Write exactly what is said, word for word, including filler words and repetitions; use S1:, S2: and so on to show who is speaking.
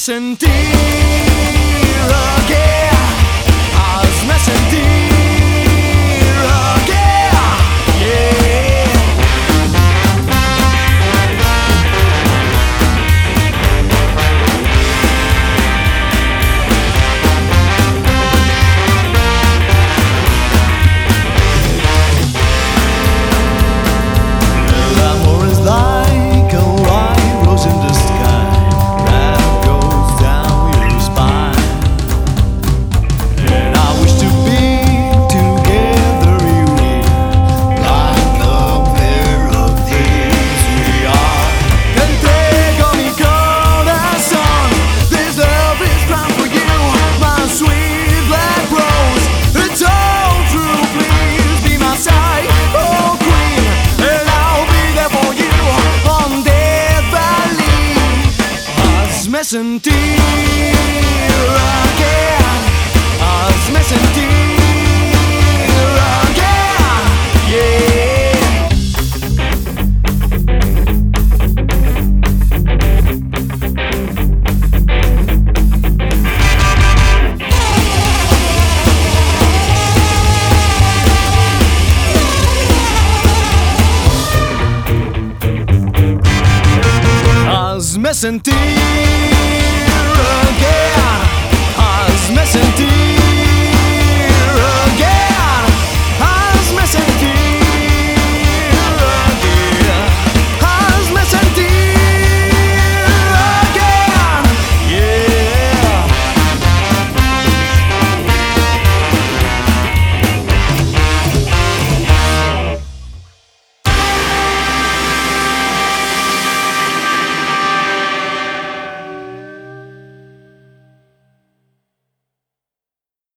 S1: sentir che hazme sentir che yeah. El amor is like a white rose in the sky that goes down your spine, and I wish to be together here like a pair of thieves we are. Te entrego mi corazón. This love is bound for you, my sweet black rose. It's all true, please be my side, oh queen, and I'll be there for you on Death Valley. Hazme sentir again, hazme sentir again, yeah. Hazme sentir